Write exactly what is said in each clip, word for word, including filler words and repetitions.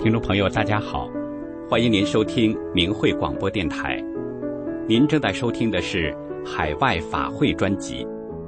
听众朋友大家好，欢迎您收听明慧广播电台。您正在收听的是海外法会专辑。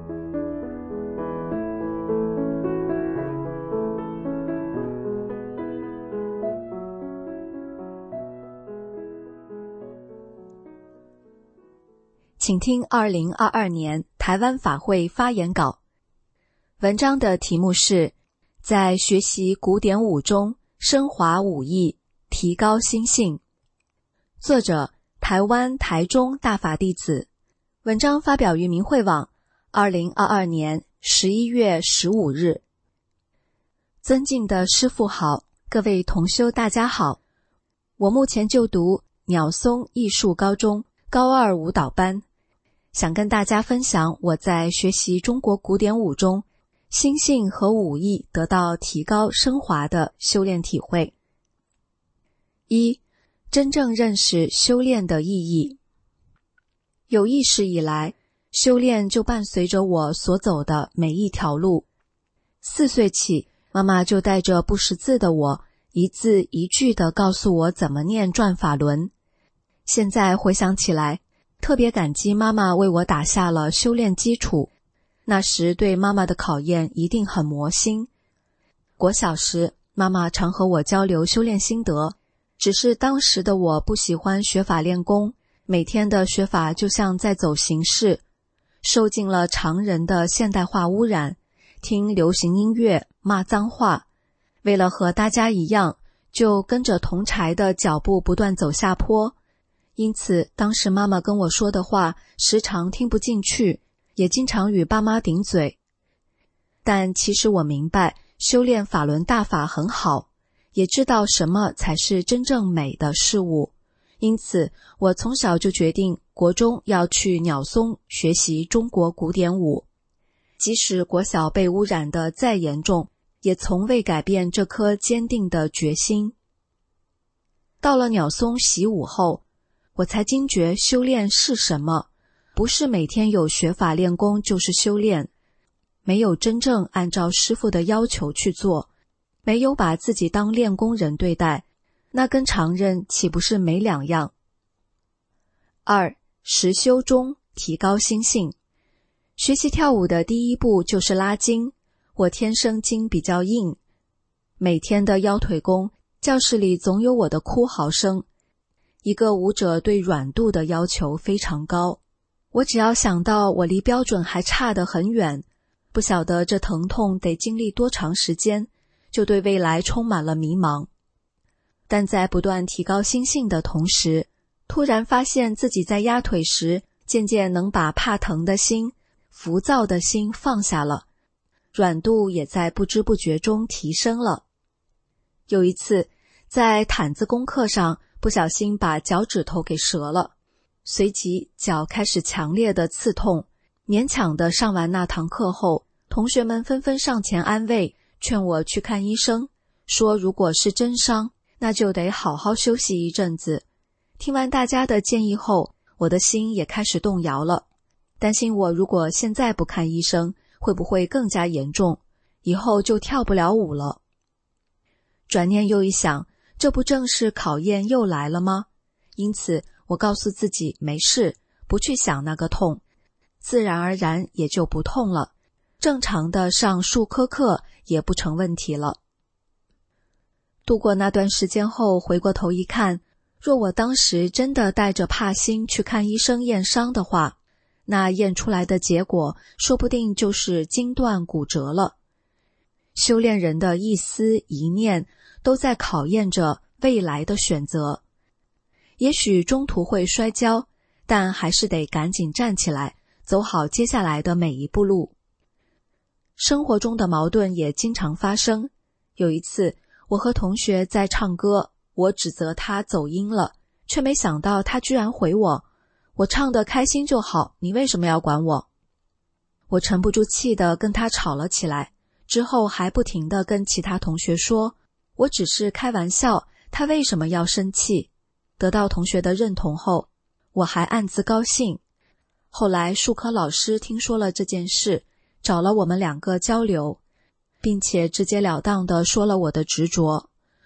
请听二零二二年台湾法会发言稿。文章的题目是在学习古典舞中升华武艺，提高心性。作者台湾台中大法弟子。文章发表于明慧网二零二二年十一月十五日。尊敬的师父好，各位同修大家好。我目前就读鸟松艺术高中高二舞蹈班，想跟大家分享我在学习中国古典舞中心性和武艺得到提高升华的修炼体会。一、真正认识修炼的意义。有意识以来，修炼就伴随着我所走的每一条路。四岁起，妈妈就带着不识字的我，一字一句地告诉我怎么念转法轮。现在回想起来，特别感激妈妈为我打下了修炼基础。那时对妈妈的考验一定很磨心。国小时，妈妈常和我交流修炼心得，只是当时的我不喜欢学法练功，每天的学法就像在走形式，受尽了常人的现代化污染，听流行音乐，骂脏话。为了和大家一样，就跟着同柴的脚步不断走下坡。因此，当时妈妈跟我说的话，时常听不进去，也经常与爸妈顶嘴。但其实我明白修炼法轮大法很好，也知道什么才是真正美的事物。因此我从小就决定国中要去鸟松学习中国古典舞。即使国小被污染得再严重，也从未改变这颗坚定的决心。到了鸟松习武后，我才惊觉修炼是什么，不是每天有学法练功就是修炼，没有真正按照师父的要求去做，没有把自己当练功人对待，那跟常人岂不是没两样？二、实修中提高心性。学习跳舞的第一步就是拉筋，我天生筋比较硬，每天的腰腿功，教室里总有我的哭嚎声。一个舞者对软度的要求非常高，我只要想到我离标准还差得很远，不晓得这疼痛得经历多长时间，就对未来充满了迷茫。但在不断提高心性的同时，突然发现自己在压腿时，渐渐能把怕疼的心、浮躁的心放下了，软度也在不知不觉中提升了。有一次，在毯子功课上，不小心把脚趾头给折了，随即脚开始强烈的刺痛，勉强的上完那堂课后，同学们纷纷上前安慰，劝我去看医生，说如果是真伤，那就得好好休息一阵子。听完大家的建议后，我的心也开始动摇了，担心我如果现在不看医生，会不会更加严重，以后就跳不了舞了。转念又一想，这不正是考验又来了吗？因此我告诉自己没事，不去想那个痛，自然而然也就不痛了，正常的上数科课也不成问题了。度过那段时间后，回过头一看，若我当时真的带着怕心去看医生验伤的话，那验出来的结果说不定就是筋断骨折了。修炼人的一思一念都在考验着未来的选择。也许中途会摔跤，但还是得赶紧站起来，走好接下来的每一步路。生活中的矛盾也经常发生。有一次，我和同学在唱歌，我指责他走音了，却没想到他居然回我，我唱得开心就好，你为什么要管我？我沉不住气地跟他吵了起来，之后还不停地跟其他同学说，我只是开玩笑，他为什么要生气？得到同学的认同后，我还暗自高兴。后来术科老师听说了这件事，找了我们两个交流，并且直截了当地说了我的执着。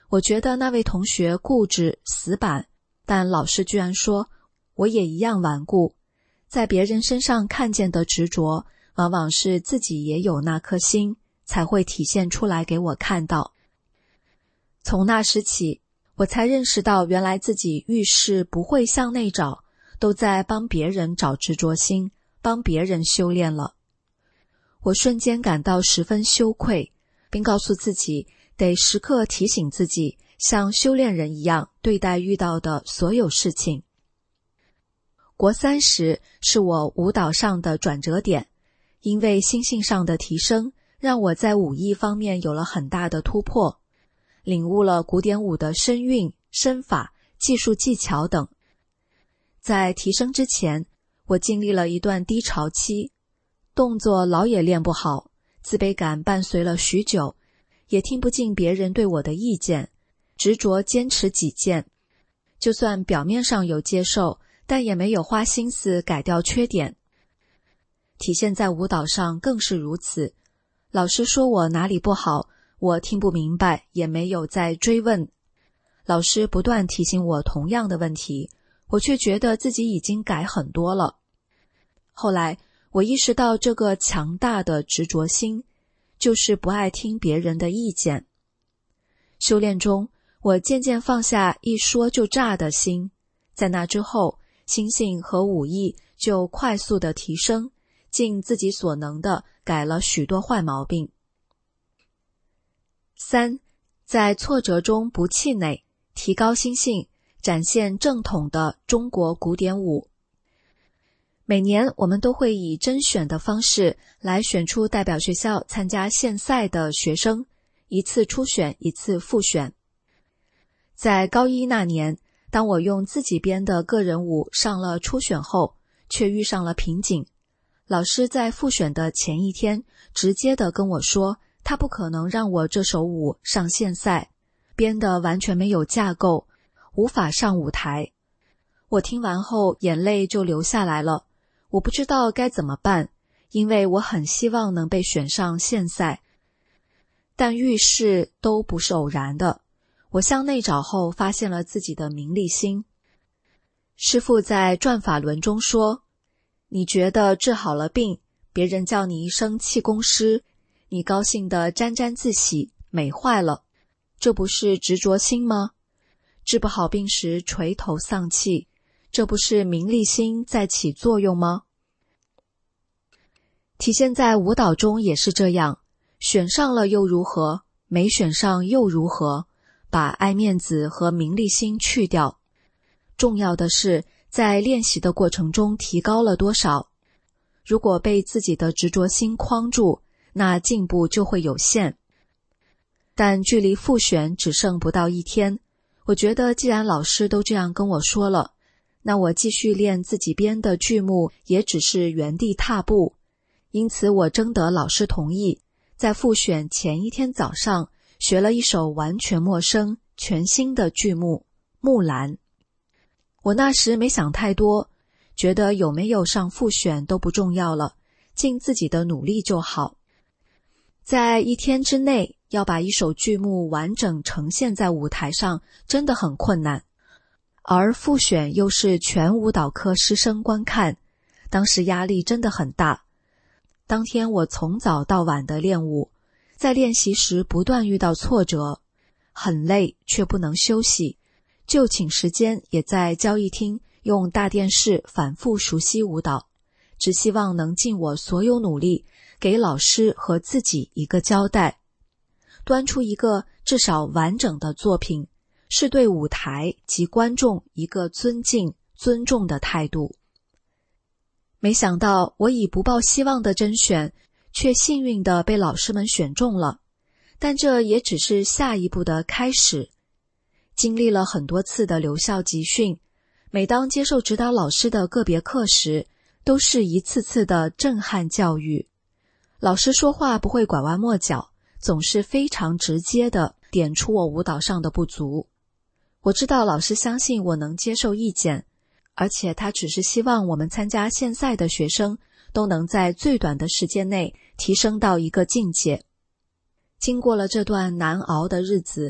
我觉得那位同学固执死板，但老师居然说我也一样顽固。在别人身上看见的执着，往往是自己也有那颗心，才会体现出来给我看到。从那时起，我才认识到原来自己遇事不会向内找，都在帮别人找执着心，帮别人修炼了。我瞬间感到十分羞愧，并告诉自己得时刻提醒自己，像修炼人一样对待遇到的所有事情。国三时是我舞蹈上的转折点，因为心性上的提升，让我在武艺方面有了很大的突破，领悟了古典舞的身韵、身法、技术技巧等。在提升之前，我经历了一段低潮期，动作老也练不好，自卑感伴随了许久，也听不进别人对我的意见，执着坚持己见。就算表面上有接受，但也没有花心思改掉缺点。体现在舞蹈上更是如此，老师说我哪里不好，我听不明白，也没有再追问。老师不断提醒我同样的问题，我却觉得自己已经改很多了。后来我意识到这个强大的执着心，就是不爱听别人的意见。修炼中，我渐渐放下一说就炸的心，在那之后，心性和武艺就快速的提升，尽自己所能的改了许多坏毛病。三，在挫折中不气馁，提高心性，展现正统的中国古典舞。每年我们都会以甄选的方式来选出代表学校参加县赛的学生，一次初选，一次复选。在高一那年，当我用自己编的个人舞上了初选后，却遇上了瓶颈。老师在复选的前一天，直接的跟我说，他不可能让我这首舞上县赛，编的完全没有架构，无法上舞台。我听完后眼泪就流下来了，我不知道该怎么办，因为我很希望能被选上县赛。但遇事都不是偶然的，我向内找后发现了自己的名利心。师父在转法轮中说，你觉得治好了病，别人叫你一声气功师，你高兴得沾沾自喜，美坏了，这不是执着心吗？治不好病时垂头丧气，这不是名利心在起作用吗？体现在舞蹈中也是这样，选上了又如何，没选上又如何，把爱面子和名利心去掉。重要的是在练习的过程中提高了多少。如果被自己的执着心框住，那进步就会有限。但距离复选只剩不到一天，我觉得既然老师都这样跟我说了，那我继续练自己编的剧目也只是原地踏步。因此我征得老师同意，在复选前一天早上学了一首完全陌生全新的剧目《木兰》。我那时没想太多，觉得有没有上复选都不重要了，尽自己的努力就好。在一天之内要把一首剧目完整呈现在舞台上真的很困难，而复选又是全舞蹈科师生观看，当时压力真的很大。当天我从早到晚的练舞，在练习时不断遇到挫折，很累却不能休息，就寝时间也在交谊厅用大电视反复熟悉舞蹈，只希望能尽我所有努力，给老师和自己一个交代，端出一个至少完整的作品，是对舞台及观众一个尊敬、尊重的态度。没想到我以不抱希望的甄选，却幸运地被老师们选中了，但这也只是下一步的开始。经历了很多次的留校集训，每当接受指导老师的个别课时，都是一次次的震撼教育。老师说话不会拐弯抹角，总是非常直接地点出我舞蹈上的不足。我知道老师相信我能接受意见，而且他只是希望我们参加县赛的学生都能在最短的时间内提升到一个境界。经过了这段难熬的日子，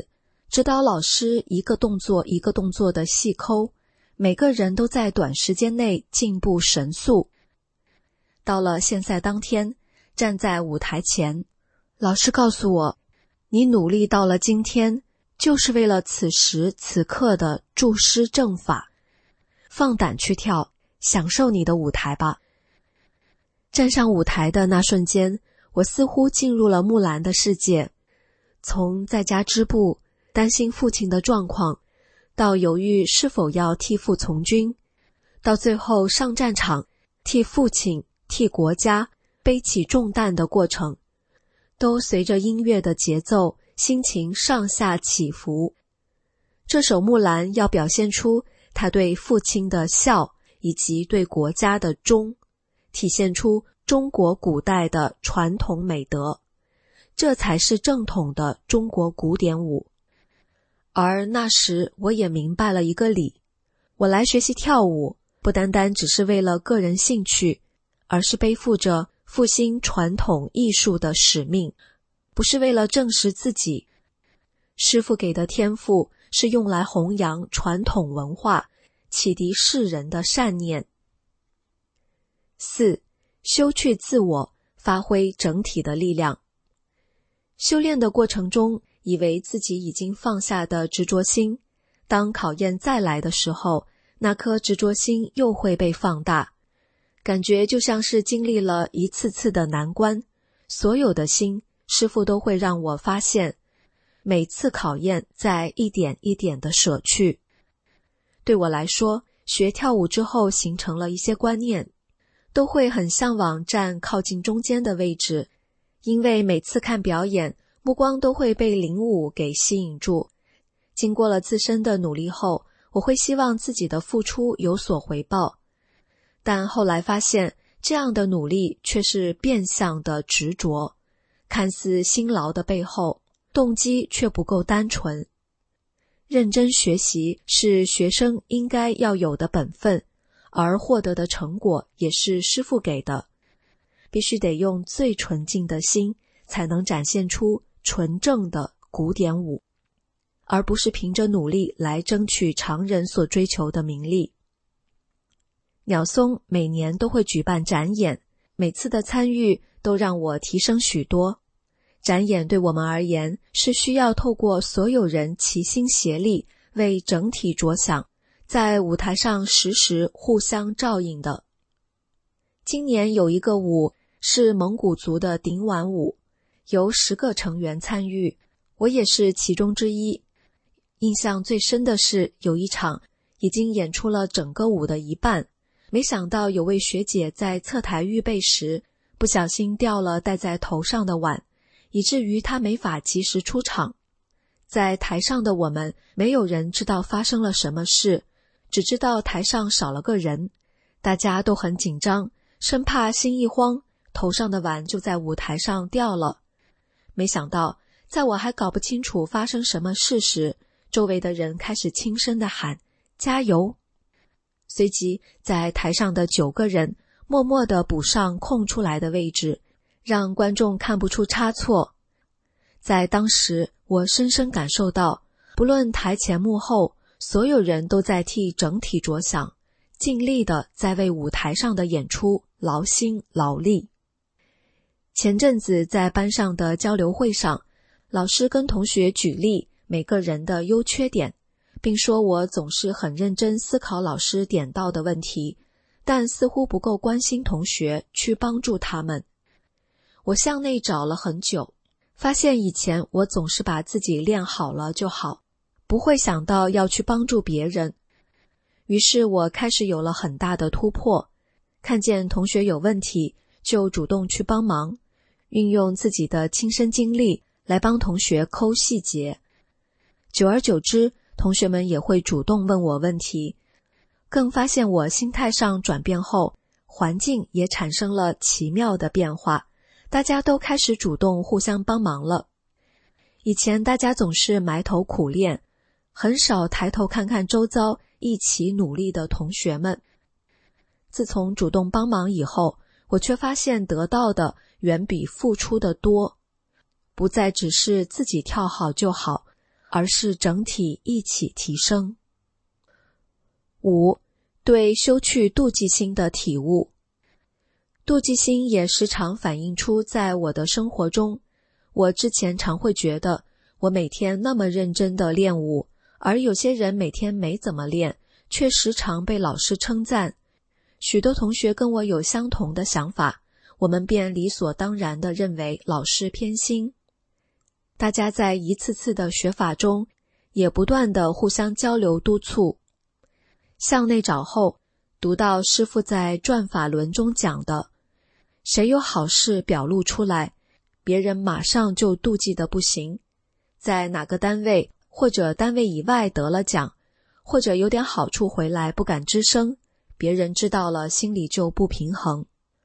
指导老师一个动作一个动作的细抠，每个人都在短时间内进步神速。到了献赛当天，站在舞台前，老师告诉我，你努力到了今天，就是为了此时此刻的注师正法，放胆去跳，享受你的舞台吧。站上舞台的那瞬间，我似乎进入了木兰的世界，从在家织布，担心父亲的状况，到犹豫是否要替父从军，到最后上战场，替父亲、替国家背起重担的过程，都随着音乐的节奏，心情上下起伏。这首木兰要表现出他对父亲的孝以及对国家的忠，体现出中国古代的传统美德，这才是正统的中国古典舞。而那时我也明白了一个理，我来学习跳舞，不单单只是为了个人兴趣，而是背负着复兴传统艺术的使命，不是为了证实自己。师父给的天赋是用来弘扬传统文化，启迪世人的善念。四、修去自我，发挥整体的力量。修炼的过程中，以为自己已经放下的执着心，当考验再来的时候，那颗执着心又会被放大，感觉就像是经历了一次次的难关，所有的心，师父都会让我发现，每次考验在一点一点的舍去。对我来说，学跳舞之后形成了一些观念，都会很向往站靠近中间的位置，因为每次看表演，目光都会被领舞给吸引住。经过了自身的努力后，我会希望自己的付出有所回报，但后来发现，这样的努力却是变相的执着，看似辛劳的背后，动机却不够单纯。认真学习是学生应该要有的本分，而获得的成果也是师父给的，必须得用最纯净的心，才能展现出纯正的古典舞，而不是凭着努力来争取常人所追求的名利。鸟松每年都会举办展演，每次的参与都让我提升许多。展演对我们而言，是需要透过所有人齐心协力，为整体着想，在舞台上实时互相照应的。今年有一个舞是蒙古族的顶碗舞，由十个成员参与，我也是其中之一。印象最深的是有一场已经演出了整个舞的一半，没想到有位学姐在侧台预备时，不小心掉了戴在头上的碗，以至于她没法及时出场。在台上的我们，没有人知道发生了什么事，只知道台上少了个人，大家都很紧张，生怕心一慌，头上的碗就在舞台上掉了。没想到，在我还搞不清楚发生什么事时，周围的人开始轻声地喊加油。随即在台上的九个人默默地补上空出来的位置，让观众看不出差错。在当时，我深深感受到，不论台前幕后，所有人都在替整体着想，尽力地在为舞台上的演出劳心劳力。前阵子在班上的交流会上，老师跟同学举例每个人的优缺点，并说我总是很认真思考老师点到的问题，但似乎不够关心同学，去帮助他们。我向内找了很久，发现以前我总是把自己练好了就好，不会想到要去帮助别人。于是我开始有了很大的突破，看见同学有问题，就主动去帮忙，运用自己的亲身经历来帮同学抠细节。久而久之，同学们也会主动问我问题，更发现我心态上转变后，环境也产生了奇妙的变化，大家都开始主动互相帮忙了。以前大家总是埋头苦练，很少抬头看看周遭一起努力的同学们。自从主动帮忙以后，我却发现得到的远比付出的多，不再只是自己跳好就好， 而是整体一起提升。五、对修去妒忌心的体悟。妒忌心也时常反映出在我的生活中，我之前常会觉得我每天那么认真地练舞，而有些人每天没怎么练，却时常被老师称赞。许多同学跟我有相同的想法，我们便理所当然地认为老师偏心。大家在一次次的学法中，也不断地互相交流督促。向内找后，读到师父在转法轮中讲的，谁有好事表露出来，别人马上就妒忌得不行。在哪个单位或者单位以外得了奖，或者有点好处回来不敢吱声，别人知道了心里就不平衡。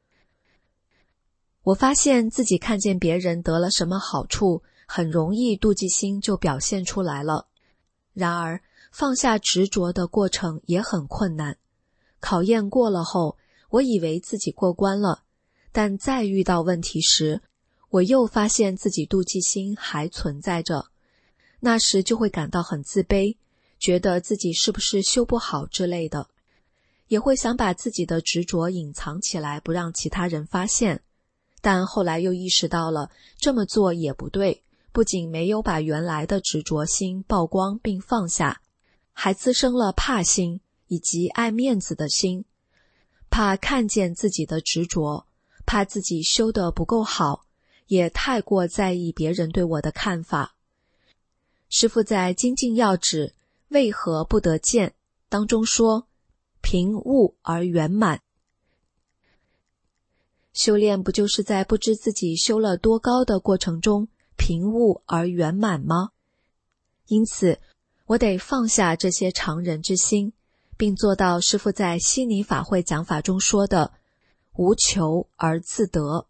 我发现自己看见别人得了什么好处，很容易妒忌心就表现出来了。然而放下执着的过程也很困难。考验过了后，我以为自己过关了，但再遇到问题时，我又发现自己妒忌心还存在着。那时就会感到很自卑，觉得自己是不是修不好之类的，也会想把自己的执着隐藏起来，不让其他人发现。但后来又意识到了这么做也不对，不仅没有把原来的执着心曝光并放下，还滋生了怕心以及爱面子的心，怕看见自己的执着，怕自己修得不够好，也太过在意别人对我的看法。师父在精进要旨为何不得见当中说，凭悟而圆满。修炼不就是在不知自己修了多高的过程中凭悟而圆满吗？因此我得放下这些常人之心，并做到师父在悉尼法会讲法中说的无求而自得。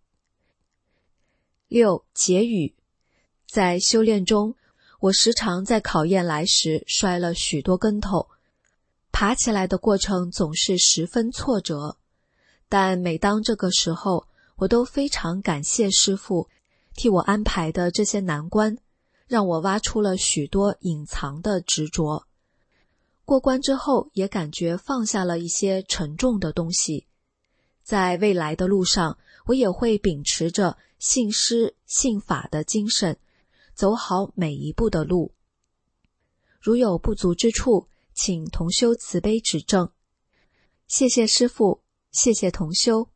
六、结语。在修炼中，我时常在考验来时摔了许多跟头，爬起来的过程总是十分挫折，但每当这个时候，我都非常感谢师父替我安排的这些难关，让我挖出了许多隐藏的执着。过关之后，也感觉放下了一些沉重的东西。在未来的路上，我也会秉持着信师信法的精神，走好每一步的路。如有不足之处，请同修慈悲指正。谢谢师父，谢谢同修。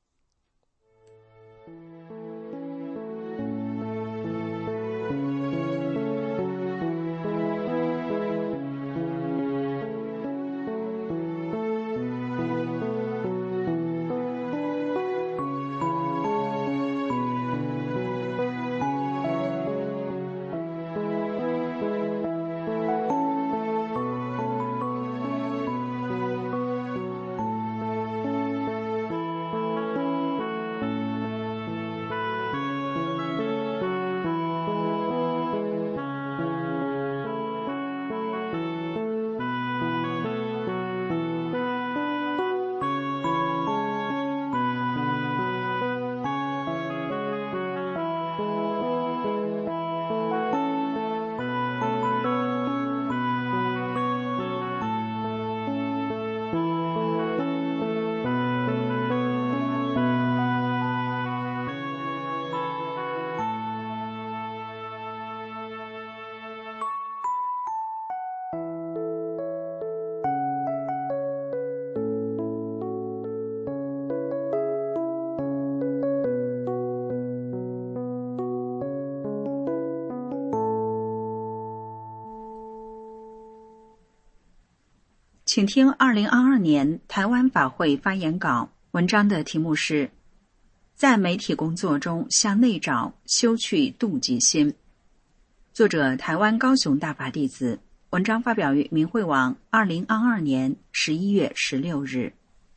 请听二零二二年台湾法会发言稿，文章的题目是在媒体工作中向内找，修去妒忌心。作者台湾高雄大法弟子，文章发表于明慧网二零二二年十一月十六日。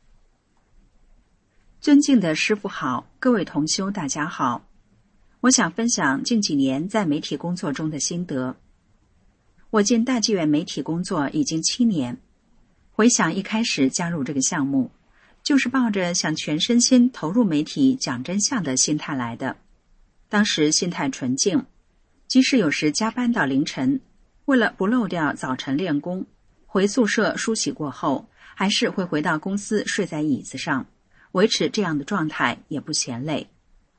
尊敬的师父好，各位同修大家好，我想分享近几年在媒体工作中的心得。我进大纪元媒体工作已经七年，回想一开始加入这个项目，就是抱着想全身心投入媒体讲真相的心态来的。当时心态纯净，即使有时加班到凌晨， 为了不漏掉早晨练功，回宿舍梳洗过后，还是会回到公司睡在椅子上，维持这样的状态也不嫌累。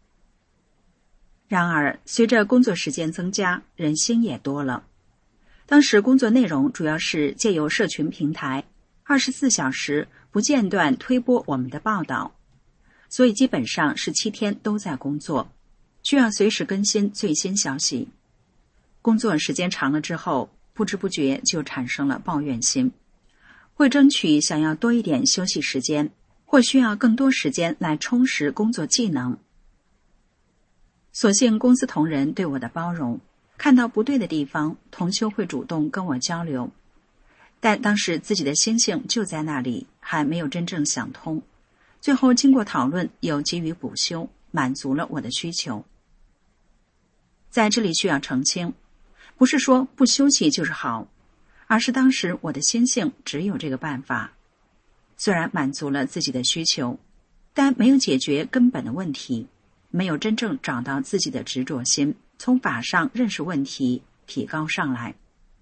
然而，随着工作时间增加，人心也多了。当时工作内容主要是借由社群平台，二十四小时不间断推播我们的报道，所以基本上是七天都在工作，需要随时更新最新消息。工作时间长了之后，不知不觉就产生了抱怨心，会争取想要多一点休息时间，或需要更多时间来充实工作技能。所幸公司同仁对我的包容，看到不对的地方，同修会主动跟我交流。但当时自己的心性就在那里，还没有真正想通。最后经过讨论，有给予补休，满足了我的需求。在这里需要澄清，不是说不休息就是好，而是当时我的心性只有这个办法。虽然满足了自己的需求，但没有解决根本的问题，没有真正找到自己的执着心，从法上认识问题，提高上来。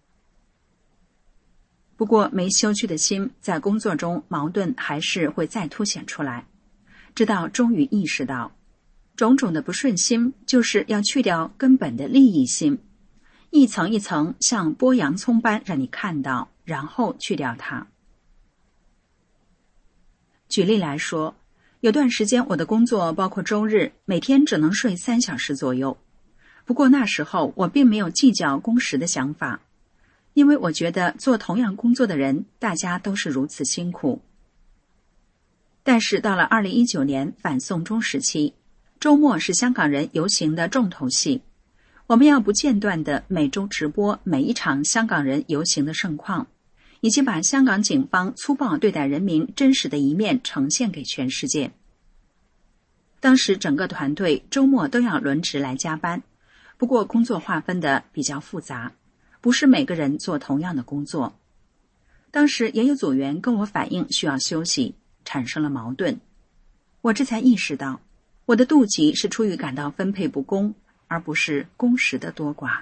不过没修去的心，在工作中矛盾还是会再凸显出来。直到终于意识到，种种的不顺心就是要去掉根本的利益心，一层一层像剥洋葱般让你看到，然后去掉它。举例来说，有段时间我的工作包括周日，每天只能睡三小时左右。不过那时候我并没有计较工时的想法，因为我觉得做同样工作的人，大家都是如此辛苦。但是到了二零一九年反送中时期，周末是香港人游行的重头戏，我们要不间断地每周直播每一场香港人游行的盛况，以及把香港警方粗暴对待人民真实的一面呈现给全世界。当时整个团队周末都要轮值来加班，不过工作划分的比较复杂，不是每个人做同样的工作。当时也有组员跟我反映需要休息，产生了矛盾。我这才意识到，我的妒忌是出于感到分配不公，而不是工时的多寡。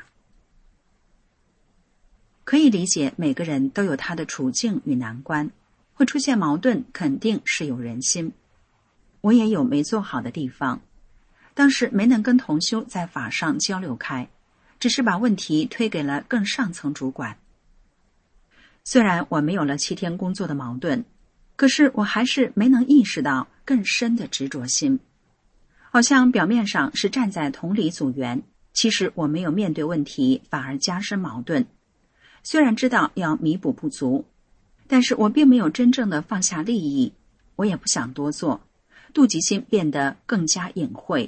可以理解每个人都有他的处境与难关，会出现矛盾，肯定是有人心。我也有没做好的地方，当时没能跟同修在法上交流开，只是把问题推给了更上层主管。虽然我没有了七天工作的矛盾，可是我还是没能意识到更深的执着心。好像表面上是站在同理组员，其实我没有面对问题，反而加深矛盾。虽然知道要弥补不足，但是我并没有真正的放下利益，我也不想多做，妒忌心变得更加隐晦。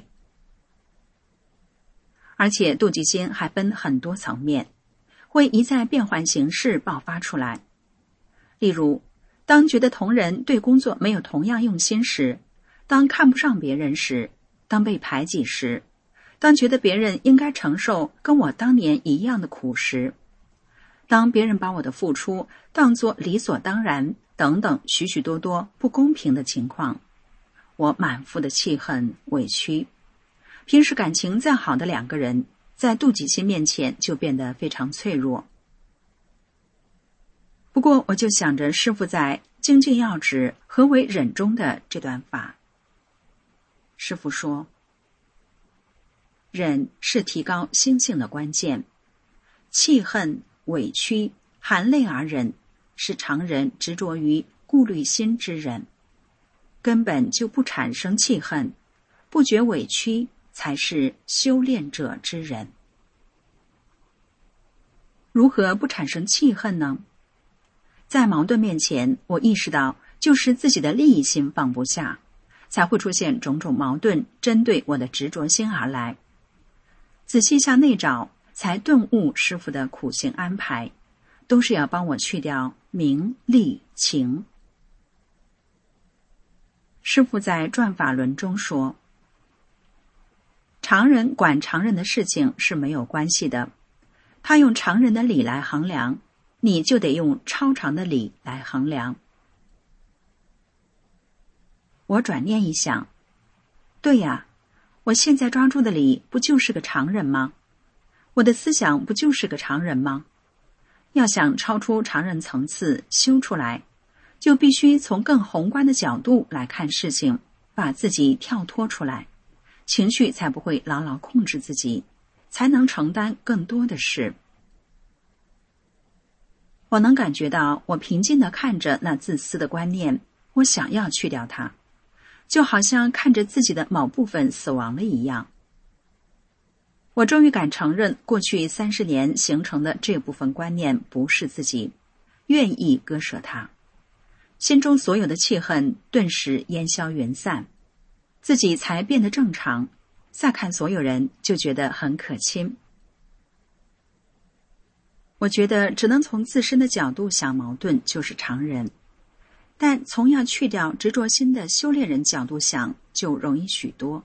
而且妒忌心还分很多层面，会一再变换形式爆发出来。例如，当觉得同仁对工作没有同样用心时，当看不上别人时，当被排挤时，当觉得别人应该承受跟我当年一样的苦时，当别人把我的付出当作理所当然等等许许多多不公平的情况，我满腹的气恨委屈。平时感情再好的两个人，在妒忌心面前就变得非常脆弱。不过我就想着师父在精进要旨何为忍中的这段法。师父说，忍是提高心性的关键，气恨、委屈、含泪而忍，是常人执着于顾虑心之忍，根本就不产生气恨，不觉委屈，才是修炼者之忍。如何不产生气恨呢？在矛盾面前，我意识到就是自己的利益心放不下，才会出现种种矛盾，针对我的执着心而来。仔细向内找，才顿悟师父的苦行安排，都是要帮我去掉名利情。师父在转法轮中说，常人管常人的事情是没有关系的，他用常人的理来衡量，你就得用超常的理来衡量。我转念一想，对呀，我现在抓住的理不就是个常人吗？我的思想不就是个常人吗？ 要想超出常人层次修出来，就必须从更宏观的角度来看事情，把自己跳脱出来，情绪才不会牢牢控制自己，才能承担更多的事。我能感觉到，我平静地看着那自私的观念，我想要去掉它，就好像看着自己的某部分死亡了一样。我终于敢承认，过去三十年形成的这部分观念不是自己，愿意割舍它，心中所有的气恨顿时烟消云散，自己才变得正常，再看所有人就觉得很可亲。我觉得只能从自身的角度想矛盾就是常人，但从要去掉执着心的修炼人角度想就容易许多。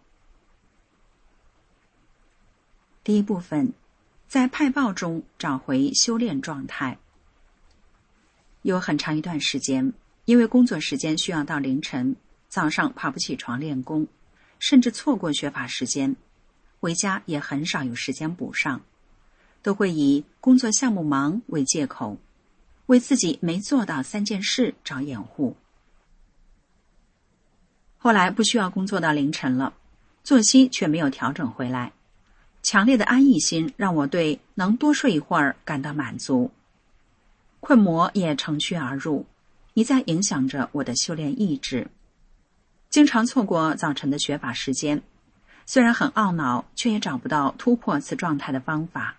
第一部分，在派报中找回修炼状态。有很长一段时间，因为工作时间需要到凌晨，早上爬不起床练功，甚至错过学法时间，回家也很少有时间补上，都会以工作项目忙为借口，为自己没做到三件事找掩护。后来不需要工作到凌晨了，作息却没有调整回来，强烈的安逸心让我对能多睡一会儿感到满足，困魔也乘虚而入，一再影响着我的修炼意志，经常错过早晨的学法时间，虽然很懊恼，却也找不到突破此状态的方法。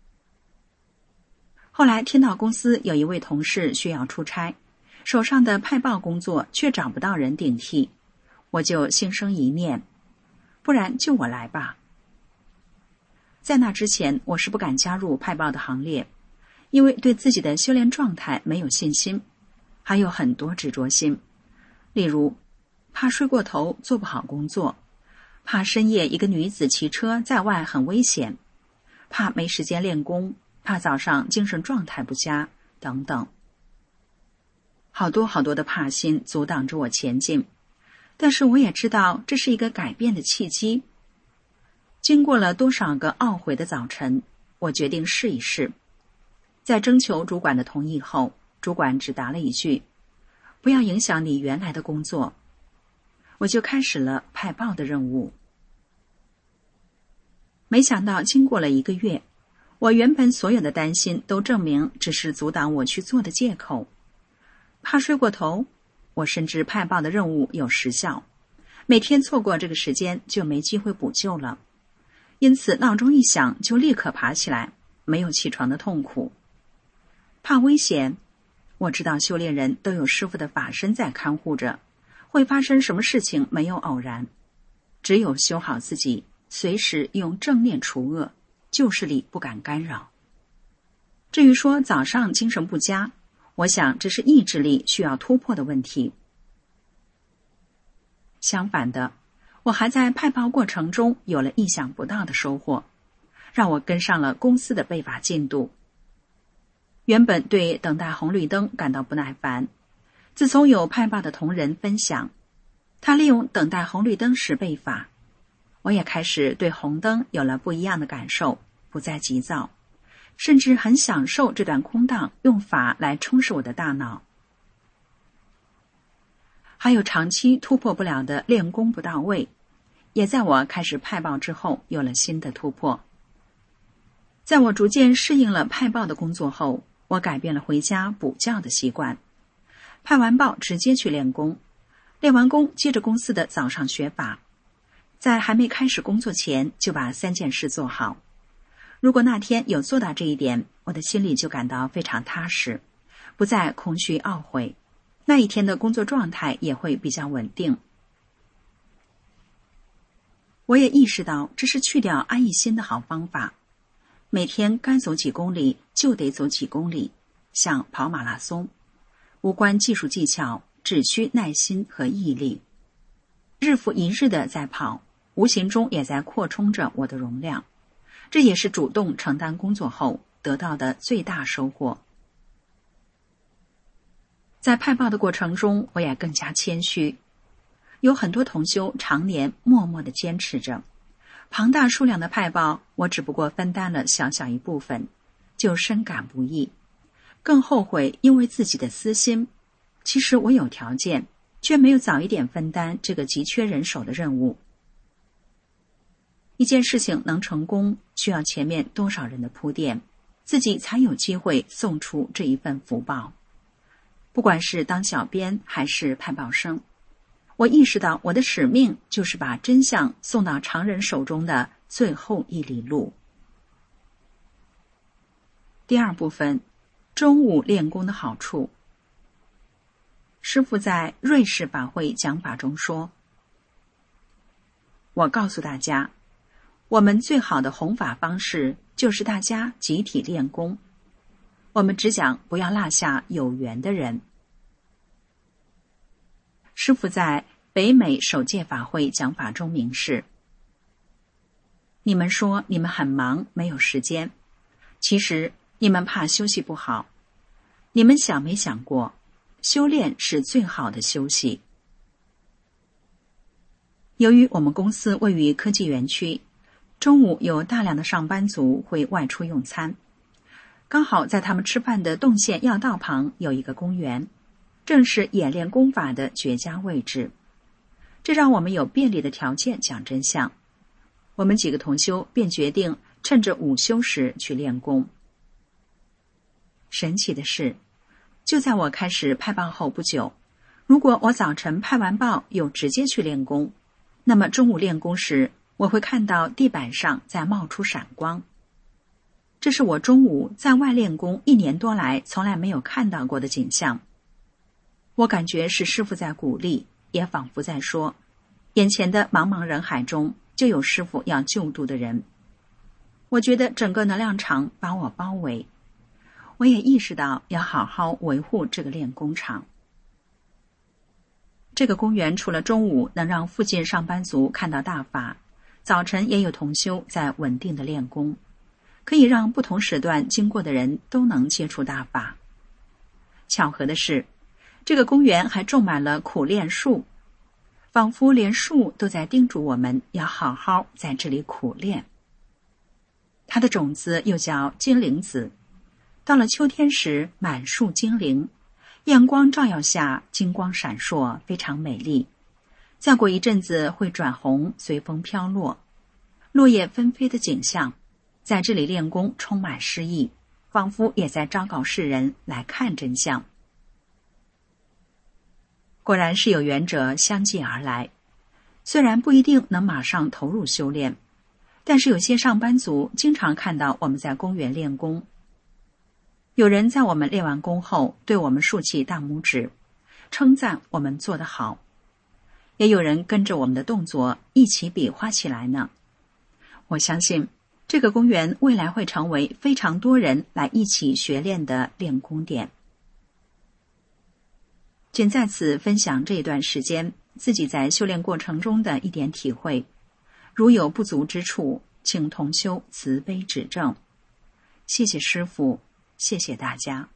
后来听到公司有一位同事需要出差，手上的派报工作却找不到人顶替，我就心生一念，不然就我来吧。在那之前，我是不敢加入派报的行列，因为对自己的修炼状态没有信心，还有很多执着心，例如怕睡过头做不好工作，怕深夜一个女子骑车在外很危险，怕没时间练功，怕早上精神状态不佳等等。好多好多的怕心阻挡着我前进，但是我也知道这是一个改变的契机。经过了多少个懊悔的早晨，我决定试一试。在征求主管的同意后，主管只答了一句，不要影响你原来的工作。我就开始了派报的任务。没想到经过了一个月，我原本所有的担心都证明只是阻挡我去做的借口。怕睡过头，我深知派报的任务有时效，每天错过这个时间就没机会补救了，因此闹钟一响就立刻爬起来，没有起床的痛苦。怕危险，我知道修炼人都有师父的法身在看护着，会发生什么事情没有偶然，只有修好自己，随时用正念除恶，旧势力不敢干扰。至于说早上精神不佳，我想这是意志力需要突破的问题。相反的，我还在派报过程中有了意想不到的收获，让我跟上了公司的备法进度。原本对等待红绿灯感到不耐烦，自从有派报的同仁分享，他利用等待红绿灯时备法，我也开始对红灯有了不一样的感受，不再急躁，甚至很享受这段空档，用法来充实我的大脑。还有长期突破不了的练功不到位，也在我开始派报之后有了新的突破。在我逐渐适应了派报的工作后，我改变了回家补觉的习惯，派完报直接去练功，练完功接着公司的早上学法，在还没开始工作前就把三件事做好。如果那天有做到这一点，我的心里就感到非常踏实，不再空虚懊悔，那一天的工作状态也会比较稳定。我也意识到这是去掉安逸心的好方法，每天该走几公里就得走几公里，像跑马拉松，无关技术技巧，只需耐心和毅力。日复一日的在跑，无形中也在扩充着我的容量，这也是主动承担工作后得到的最大收获。在派报的过程中，我也更加谦虚。有很多同修常年默默地坚持着，庞大数量的派报，我只不过分担了小小一部分，就深感不易。 更后悔因为自己的私心，其实我有条件，却没有早一点分担这个急缺人手的任务。一件事情能成功，需要前面多少人的铺垫，自己才有机会送出这一份福报。不管是当小编还是派报生，我意识到我的使命就是把真相送到常人手中的最后一里路。第二部分，中午练功的好处。师父在瑞士法会讲法中说，我告诉大家，我们最好的弘法方式就是大家集体练功。我们只讲不要落下有缘的人。师父在北美首届法会讲法中明示，你们说你们很忙，没有时间，其实你们怕休息不好。你们想没想过，修炼是最好的休息。由于我们公司位于科技园区，中午有大量的上班族会外出用餐，刚好在他们吃饭的动线要道旁有一个公园，正是演练功法的绝佳位置。这让我们有便利的条件讲真相。我们几个同修便决定趁着午休时去练功。神奇的是，就在我开始派报后不久，如果我早晨派完报又直接去练功，那么中午练功时，我会看到地板上在冒出闪光。这是我中午在外练功一年多来从来没有看到过的景象。我感觉是师父在鼓励，也仿佛在说，眼前的茫茫人海中就有师父要救度的人。我觉得整个能量场把我包围，我也意识到要好好维护这个练功场。这个公园除了中午能让附近上班族看到大法，早晨也有同修在稳定的练功，可以让不同时段经过的人都能接触大法。巧合的是，这个公园还种满了苦练树，仿佛连树都在叮嘱我们要好好在这里苦练。它的种子又叫精灵子，到了秋天时满树精灵，阳光照耀下金光闪烁，非常美丽。再过一阵子会转红，随风飘落，落叶纷飞的景象，在这里练功充满诗意，仿佛也在昭告世人来看真相。果然是有缘者相继而来，虽然不一定能马上投入修炼，但是有些上班族经常看到我们在公园练功。有人在我们练完功后对我们竖起大拇指，称赞我们做得好，也有人跟着我们的动作一起比划起来呢。我相信这个公园未来会成为非常多人来一起学练的练功点。仅在此分享这一段时间自己在修炼过程中的一点体会，如有不足之处，请同修慈悲指正。谢谢师父，谢谢大家。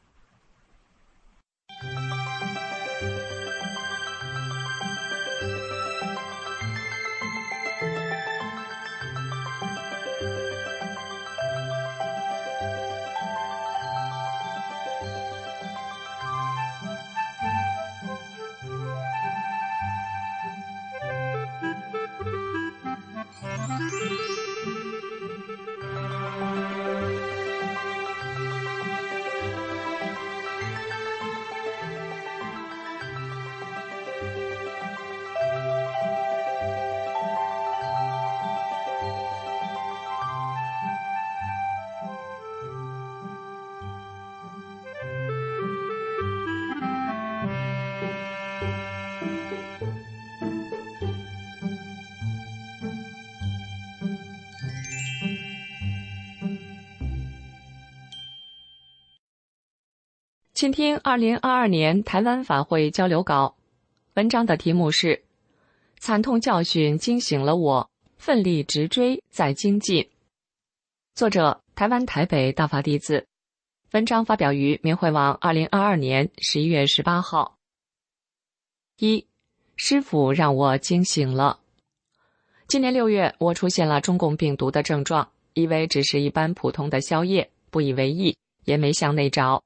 请听二零二二年台湾法会交流稿，文章的题目是惨痛教训惊醒了我，奋力直追再精进。作者台湾台北大法弟子，文章发表于明慧网二零二二年十一月十八号。一，师父让我惊醒了。今年六月，我出现了中共病毒的症状，以为只是一般普通的宵夜，不以为意，也没向内找。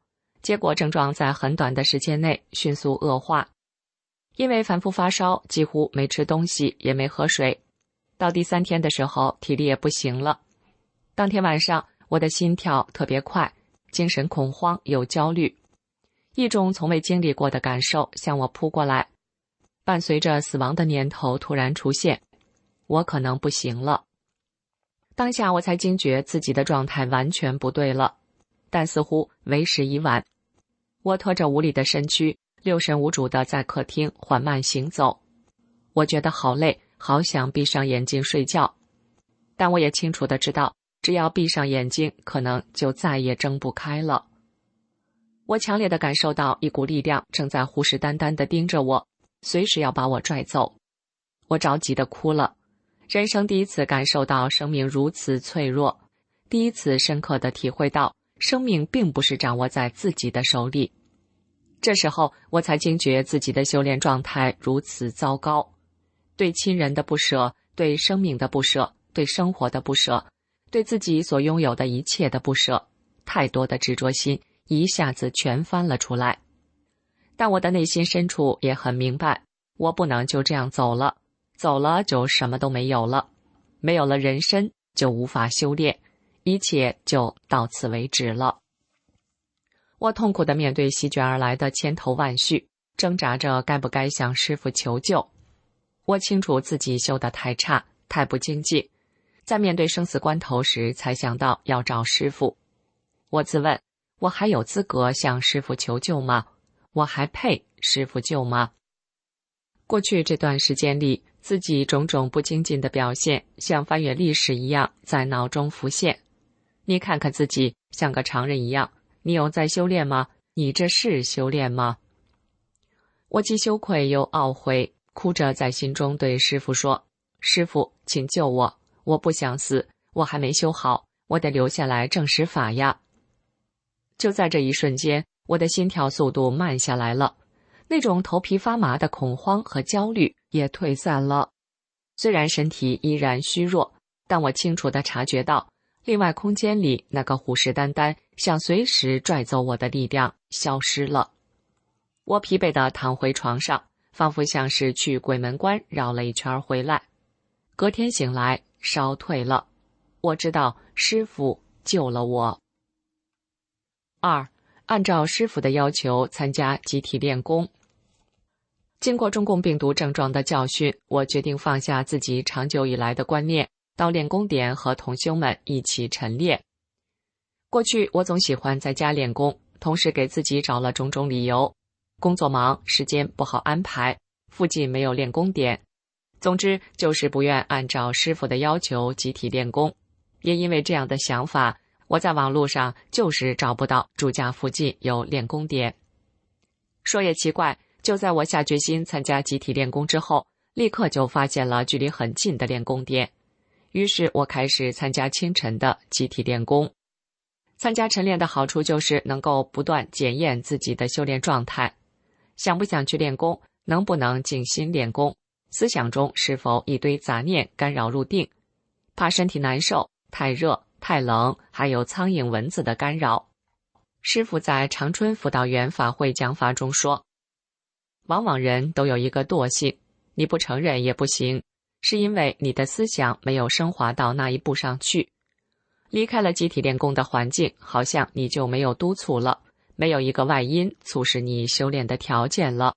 结果症状在很短的时间内迅速恶化。因为反复发烧，几乎没吃东西，也没喝水。到第三天的时候，体力也不行了。当天晚上，我的心跳特别快，精神恐慌又焦虑，一种从未经历过的感受向我扑过来，伴随着死亡的念头突然出现，我可能不行了。当下我才惊觉自己的状态完全不对了，但似乎为时已晚。我拖着无力的身躯，六神无主地在客厅缓慢行走。我觉得好累，好想闭上眼睛睡觉，但我也清楚地知道，只要闭上眼睛，可能就再也睁不开了。我强烈地感受到一股力量正在虎视眈眈地盯着我，随时要把我拽走。我着急地哭了，人生第一次感受到生命如此脆弱，第一次深刻地体会到生命并不是掌握在自己的手里。这时候我才惊觉自己的修炼状态如此糟糕，对亲人的不舍，对生命的不舍，对生活的不舍，对自己所拥有的一切的不舍，太多的执着心一下子全翻了出来。但我的内心深处也很明白，我不能就这样走了，走了就什么都没有了，没有了人身就无法修炼，一切就到此为止了。我痛苦地面对席卷而来的千头万绪，挣扎着该不该向师父求救。我清楚自己修得太差，太不精进，在面对生死关头时才想到要找师父。我自问，我还有资格向师父求救吗？我还配师父救吗？过去这段时间里，自己种种不精进的表现，像翻阅历史一样在脑中浮现。你看看自己，像个常人一样，你有在修炼吗？你这是修炼吗？我既羞愧又懊悔，哭着在心中对师父说：师父，请救我，我不想死，我还没修好，我得留下来证实法呀。就在这一瞬间，我的心跳速度慢下来了，那种头皮发麻的恐慌和焦虑也退散了。虽然身体依然虚弱，但我清楚地察觉到，另外空间里那个虎视眈眈想随时拽走我的力量消失了。我疲惫地躺回床上，仿佛像是去鬼门关绕了一圈回来。隔天醒来，烧退了。我知道师父救了我。二，按照师父的要求参加集体练功。经过中共病毒症状的教训，我决定放下自己长久以来的观念，到练功点和同修们一起晨练。过去我总喜欢在家练功，同时给自己找了种种理由：工作忙，时间不好安排，附近没有练功点。总之就是不愿按照师父的要求集体练功。也因为这样的想法，我在网络上就是找不到住家附近有练功点。说也奇怪，就在我下决心参加集体练功之后，立刻就发现了距离很近的练功点。于是我开始参加清晨的集体练功。参加晨练的好处就是能够不断检验自己的修炼状态，想不想去练功，能不能静心练功，思想中是否一堆杂念干扰入定，怕身体难受，太热太冷，还有苍蝇蚊子的干扰。师父在长春辅导员法会讲法中说，往往人都有一个惰性，你不承认也不行，是因为你的思想没有升华到那一步上去。离开了集体练功的环境，好像你就没有督促了，没有一个外因促使你修炼的条件了。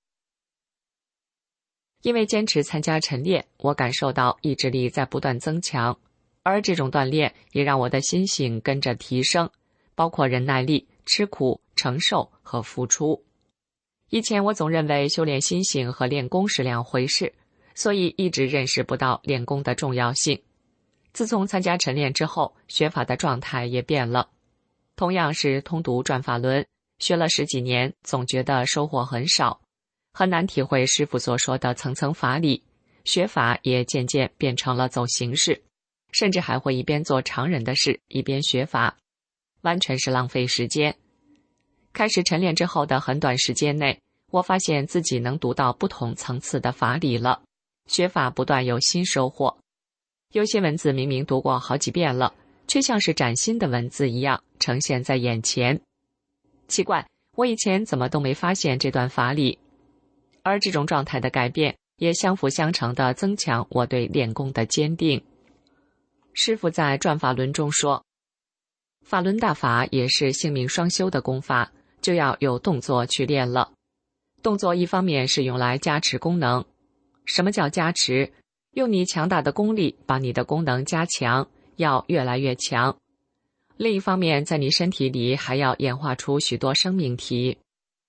因为坚持参加晨练，我感受到意志力在不断增强，而这种锻炼也让我的心性跟着提升，包括忍耐力、吃苦、承受和付出。以前我总认为修炼心性和练功是两回事，所以一直认识不到练功的重要性。自从参加晨练之后，学法的状态也变了。同样是通读转法轮，学了十几年，总觉得收获很少，很难体会师父所说的层层法理，学法也渐渐变成了走形式，甚至还会一边做常人的事，一边学法，完全是浪费时间。开始晨练之后的很短时间内，我发现自己能读到不同层次的法理了，学法不断有新收获。有些文字明明读过好几遍了，却像是崭新的文字一样呈现在眼前。奇怪， 我以前怎么都没发现这段法理，而这种状态的改变也相辅相成地增强我对练功的坚定。师父在转法轮中说，法轮大法也是性命双修的功法，就要有动作去练了。动作一方面是用来加持功能。什么叫加持？用你强大的功力把你的功能加强，要越来越强。另一方面，在你身体里还要演化出许多生命体。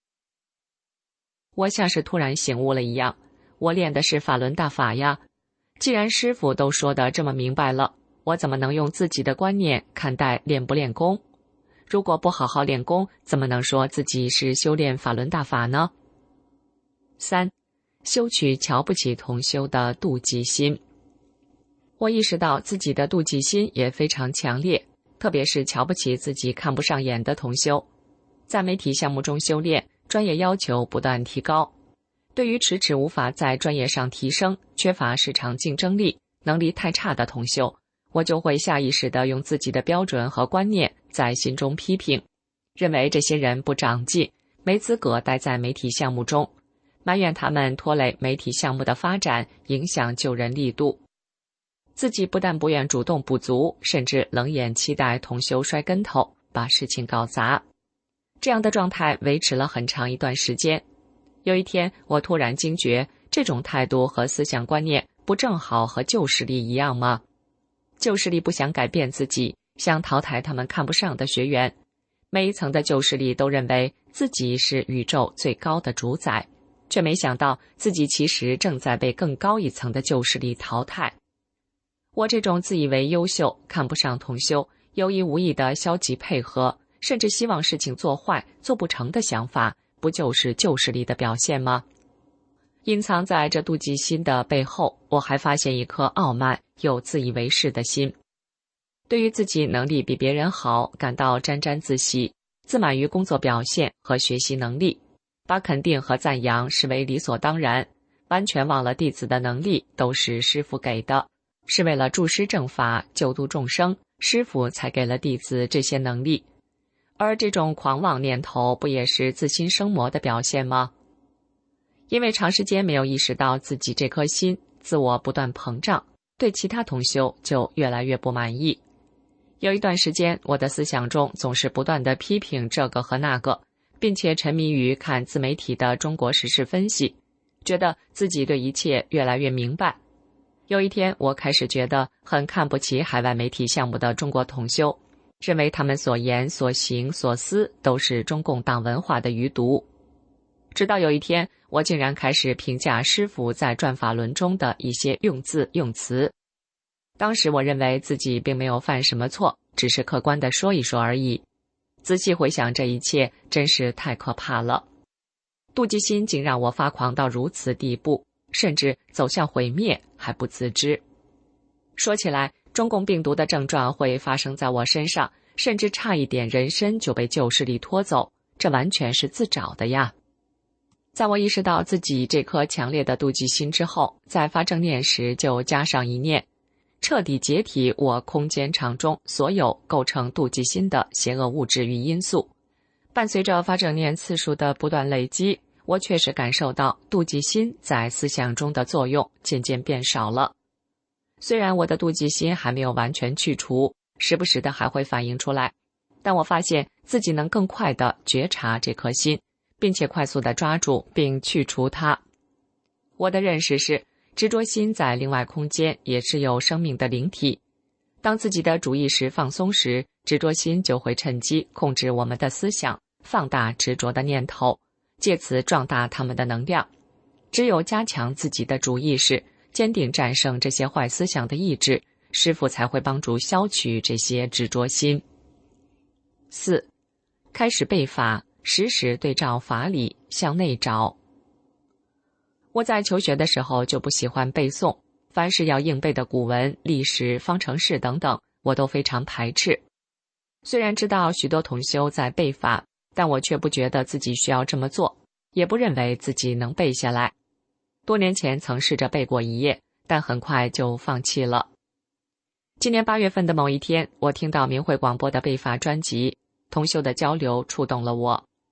我像是突然醒悟了一样，我练的是法轮大法呀。既然师父都说得这么明白了，我怎么能用自己的观念看待练不练功？如果不好好练功，怎么能说自己是修炼法轮大法呢？三，修取瞧不起同修的妒忌心。我意识到自己的妒忌心也非常强烈，特别是瞧不起自己看不上眼的同修。在媒体项目中修炼，专业要求不断提高。对于迟迟无法在专业上提升、缺乏市场竞争力、能力太差的同修，我就会下意识地用自己的标准和观念在心中批评，认为这些人不长进，没资格待在媒体项目中，埋怨他们拖累媒体项目的发展，影响救人力度。自己不但不愿主动补足，甚至冷眼期待同修摔跟头，把事情搞砸。这样的状态维持了很长一段时间。有一天，我突然惊觉，这种态度和思想观念不正好和旧势力一样吗？旧势力不想改变自己，想淘汰他们看不上的学员。每一层的旧势力都认为自己是宇宙最高的主宰，却没想到自己其实正在被更高一层的旧势力淘汰。我这种自以为优秀、看不上同修、有意无意的消极配合，甚至希望事情做坏、做不成的想法，不就是旧势力的表现吗？隐藏在这妒忌心的背后，我还发现一颗傲慢又自以为是的心。对于自己能力比别人好，感到沾沾自喜，自满于工作表现和学习能力，把肯定和赞扬视为理所当然，完全忘了弟子的能力都是师父给的，是为了助师正法、救度众生，师父才给了弟子这些能力。而这种狂妄念头不也是自心生魔的表现吗？因为长时间没有意识到自己这颗心，自我不断膨胀，对其他同修就越来越不满意。有一段时间，我的思想中总是不断地批评这个和那个，并且沉迷于看自媒体的中国时事分析，觉得自己对一切越来越明白。有一天，我开始觉得很看不起海外媒体项目的中国同修，认为他们所言所行所思都是中共党文化的余毒。直到有一天，我竟然开始评价师父在转法轮中的一些用字用词。当时我认为自己并没有犯什么错，只是客观地说一说而已。仔细回想这一切，真是太可怕了。妒忌心竟让我发狂到如此地步，甚至走向毁灭还不自知。说起来，中共病毒的症状会发生在我身上，甚至差一点人身就被旧势力拖走，这完全是自找的呀。在我意识到自己这颗强烈的妒忌心之后，在发正念时就加上一念，彻底解体我空间场中所有构成妒忌心的邪恶物质与因素。伴随着发正念次数的不断累积，我确实感受到妒忌心在思想中的作用渐渐变少了。虽然我的妒忌心还没有完全去除，时不时的还会反映出来，但我发现自己能更快地觉察这颗心，并且快速地抓住并去除它。我的认识是，执着心在另外空间也是有生命的灵体。当自己的主意识放松时，执着心就会趁机控制我们的思想，放大执着的念头，借此壮大他们的能量。只有加强自己的主意识，坚定战胜这些坏思想的意志，师父才会帮助消去这些执着心。四，开始背法，时时对照法理，向内找。我在求学的时候就不喜欢背诵，凡是要硬背的古文、历史、方程式等等，我都非常排斥。虽然知道许多同修在背法，但我却不觉得自己需要这么做，也不认为自己能背下来。多年前曾试着背过一页，但很快就放弃了。今年八月份的某一天，我听到明慧广播的背法专辑，同修的交流触动了我。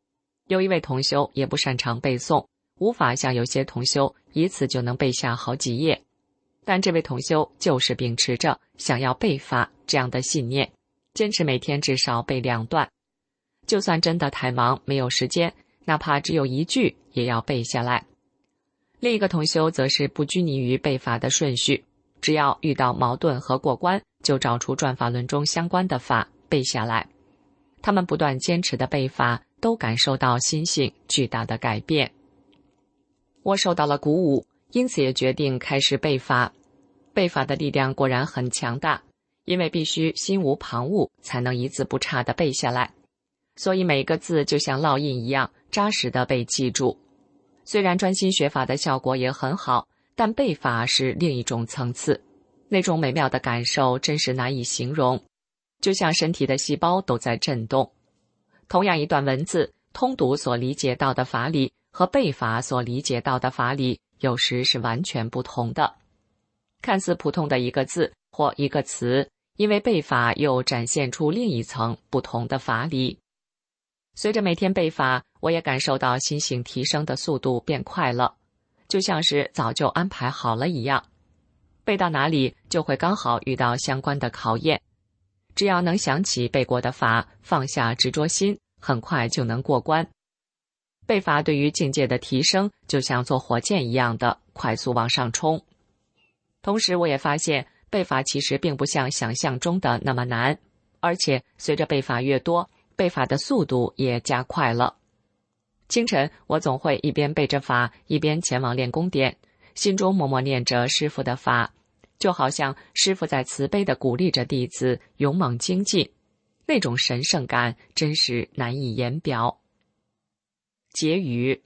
有一位同修也不擅长背诵，无法像有些同修一次就能背下好几页，但这位同修就是秉持着想要背法这样的信念，坚持每天至少背两段，就算真的太忙没有时间，哪怕只有一句也要背下来。另一个同修则是不拘泥于背法的顺序，只要遇到矛盾和过关，就找出转法轮中相关的法背下来。他们不断坚持的背法，都感受到心性巨大的改变。我受到了鼓舞，因此也决定开始背法。背法的力量果然很强大，因为必须心无旁骛，才能一字不差地背下来。所以每个字就像烙印一样，扎实地被记住。虽然专心学法的效果也很好，但背法是另一种层次，那种美妙的感受真是难以形容，就像身体的细胞都在震动。同样一段文字，通读所理解到的法理和背法所理解到的法理，有时是完全不同的。看似普通的一个字或一个词，因为背法又展现出另一层不同的法理。随着每天背法，我也感受到心性提升的速度变快了，就像是早就安排好了一样。背到哪里就会刚好遇到相关的考验，只要能想起背过的法，放下执着心，很快就能过关。背法对于境界的提升，就像坐火箭一样的快速往上冲。同时我也发现，背法其实并不像想象中的那么难，而且随着背法越多，背法的速度也加快了。清晨，我总会一边背着法，一边前往练功点，心中默默念着师父的法，就好像师父在慈悲地鼓励着弟子勇猛精进，那种神圣感真是难以言表。结语：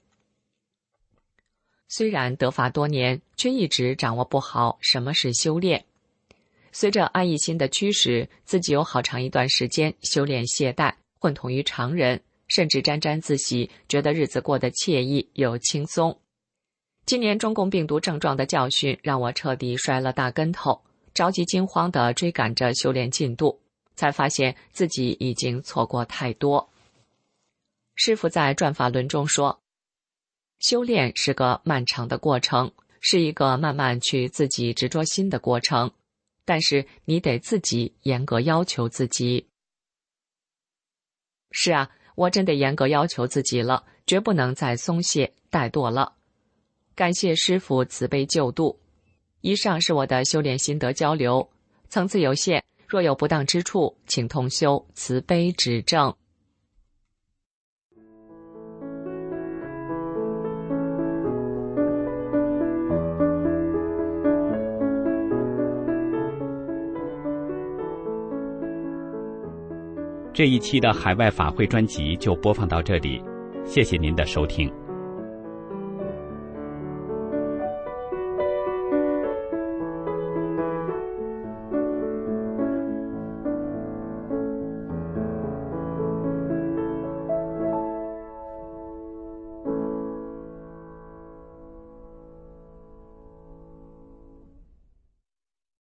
虽然得法多年，却一直掌握不好什么是修炼。随着安逸心的驱使，自己有好长一段时间修炼懈怠，混同于常人，甚至沾沾自喜，觉得日子过得惬意又轻松。今年中共病毒症状的教训让我彻底摔了大跟头，着急惊慌地追赶着修炼进度，才发现自己已经错过太多。师父在转法轮中说，修炼是个漫长的过程，是一个慢慢去自己执着心的过程，但是你得自己严格要求自己。是啊，我真得严格要求自己了，绝不能再松懈怠惰了。感谢师父慈悲救度。以上是我的修炼心得交流，层次有限，若有不当之处，请同修慈悲指正。 这一期的海外法会专辑就播放到这里，谢谢您的收听。